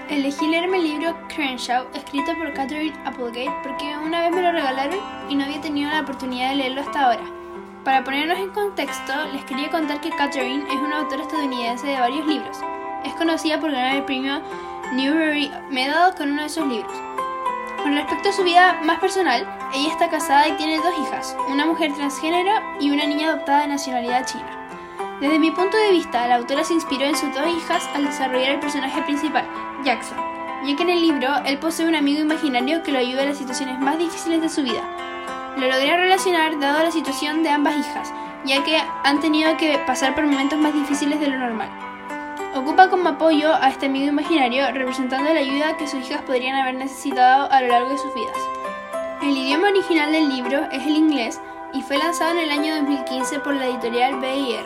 Elegí leerme el libro Crenshaw, escrito por Katherine Applegate, porque una vez me lo regalaron y no había tenido la oportunidad de leerlo hasta ahora. Para ponernos en contexto, les quería contar que Katherine es una autora estadounidense de varios libros. Es conocida por ganar el premio Newbery Medal con uno de sus libros. Con respecto a su vida más personal, ella está casada y tiene 2 hijas, una mujer transgénero y una niña adoptada de nacionalidad china. Desde mi punto de vista, la autora se inspiró en sus 2 hijas al desarrollar el personaje principal, Jackson, ya que en el libro él posee un amigo imaginario que lo ayuda en las situaciones más difíciles de su vida. Lo logré relacionar dado la situación de ambas hijas, ya que han tenido que pasar por momentos más difíciles de lo normal. Ocupa como apoyo a este amigo imaginario, representando la ayuda que sus hijas podrían haber necesitado a lo largo de sus vidas. El idioma original del libro es el inglés y fue lanzado en el año 2015 por la editorial BIR.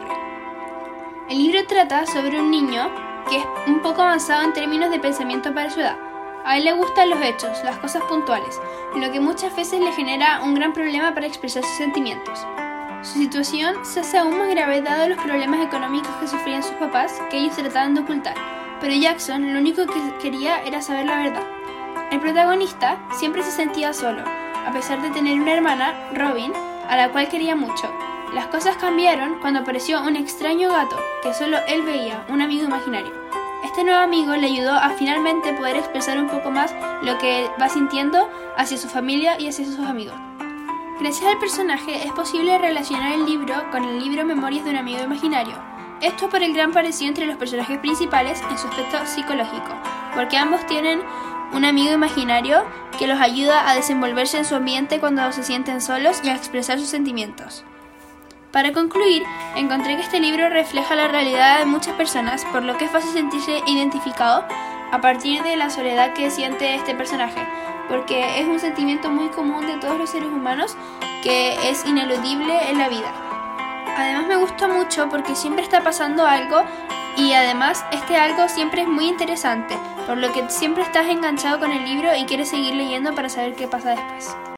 El libro trata sobre un niño que es un poco avanzado en términos de pensamiento para su edad. A él le gustan los hechos, las cosas puntuales, lo que muchas veces le genera un gran problema para expresar sus sentimientos. Su situación se hace aún más grave dado los problemas económicos que sufrían sus papás, que ellos trataban de ocultar, pero Jackson lo único que quería era saber la verdad. El protagonista siempre se sentía solo, a pesar de tener una hermana, Robin, a la cual quería mucho. Las cosas cambiaron cuando apareció un extraño gato, que solo él veía, un amigo imaginario. Este nuevo amigo le ayudó a finalmente poder expresar un poco más lo que va sintiendo hacia su familia y hacia sus amigos. Gracias al personaje es posible relacionar el libro con el libro Memorias de un amigo imaginario. Esto por el gran parecido entre los personajes principales en su aspecto psicológico, porque ambos tienen un amigo imaginario que los ayuda a desenvolverse en su ambiente cuando se sienten solos y a expresar sus sentimientos. Para concluir, encontré que este libro refleja la realidad de muchas personas, por lo que es fácil sentirse identificado a partir de la soledad que siente este personaje, porque es un sentimiento muy común de todos los seres humanos que es ineludible en la vida. Además me gusta mucho porque siempre está pasando algo y además este algo siempre es muy interesante, por lo que siempre estás enganchado con el libro y quieres seguir leyendo para saber qué pasa después.